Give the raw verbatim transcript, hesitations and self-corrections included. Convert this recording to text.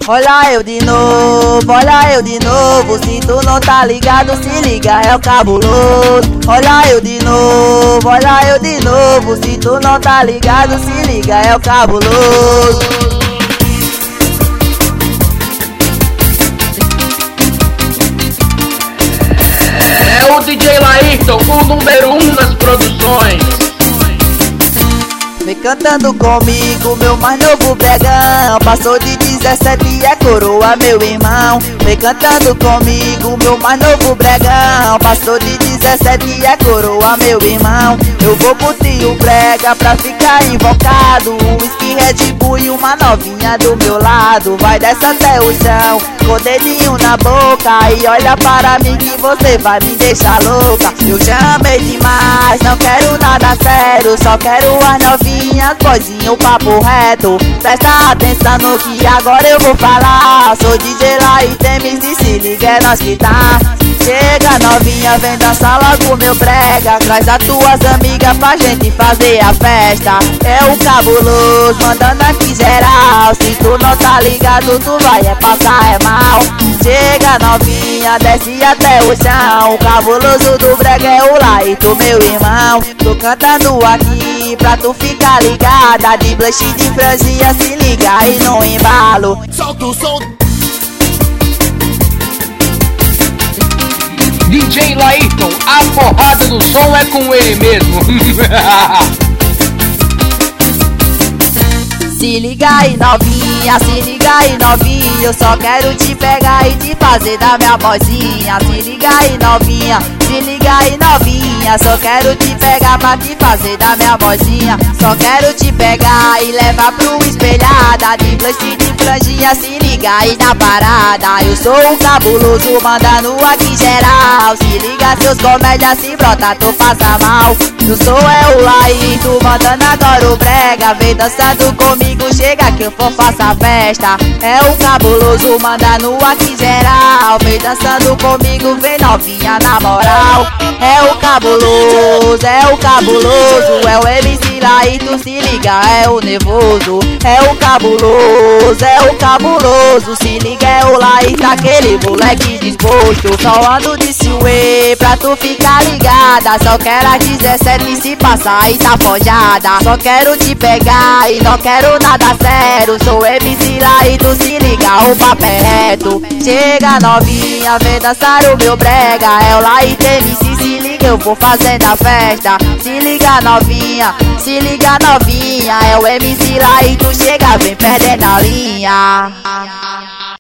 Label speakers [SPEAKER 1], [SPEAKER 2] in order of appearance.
[SPEAKER 1] Olha eu de novo, olha eu de novo. Se tu não tá ligado, se liga, é o cabuloso. Olha eu de novo, olha eu de novo. Se tu não tá ligado, se liga, é o cabuloso.
[SPEAKER 2] É o D J Laírton, o número um das produções.
[SPEAKER 1] Vem cantando comigo, meu mais novo bregão. Passou de dezessete e é coroa, meu irmão. Vem cantando comigo, meu mais novo bregão. Passou de dezessete e é coroa, meu irmão. Eu vou curtir o brega pra ficar invocado. Um whisky, Red Bull e uma novinha do meu lado. Vai descer até o chão, com dedinho na boca. E olha para mim que você vai me deixar louca. Eu chamei demais, não quero nada sério. Só quero as novinhas, boizinho, papo reto. Presta atenção no que agora eu vou falar. Sou D J Laírton M C, se liga, é nós que tá. Chega novinha, vem dançar logo meu brega. Traz as tuas amigas pra gente fazer a festa. É o cabuloso, mandando aqui geral. Se tu não tá ligado, tu vai é passar é mal. Chega novinha, desce até o chão. O cabuloso do brega é o Laírton, meu irmão. Tô cantando aqui pra tu ficar ligada. De blush, de franjinha, se liga aí no embalo.
[SPEAKER 3] Solta o som.
[SPEAKER 2] D J Laírton, a porrada do som é com ele mesmo.
[SPEAKER 1] Se liga aí novinha, se liga aí novinha. Eu só quero te pegar e te fazer da minha vozinha. Se liga aí novinha, se liga aí novinha. Só quero te pegar pra te fazer da minha vozinha. Só quero te pegar e levar pro espelhada. De blush, de franjinha, se liga aí na parada. Eu sou o cabuloso, mandando aqui geral. Se liga seus comédias, se brota, tu passa mal. Eu sou é o Laírton, mandando agora o brega. Vem dançando comigo, chega que eu for faça festa. É o cabuloso, mandando aqui geral. Vem dançando comigo, vem novinha na moral. É o cabuloso, é o cabuloso. É o M C Laírton, se liga, é o nervoso. É o cabuloso, é o cabuloso. Se liga, é o Laírton, aquele moleque disposto. Só ando de suê pra tu ficar ligada. Só quero as dezessete, se passar e tá forjada. Só quero te pegar e não quero nada sério. Sou M C Laírton, se liga, o papo é reto. Chega novinha, vem dançar o meu brega. É o Laírton M C, se liga, eu vou fazendo a festa. Se liga novinha, se liga novinha. É o M C Laírton, chega, vem perdendo a linha.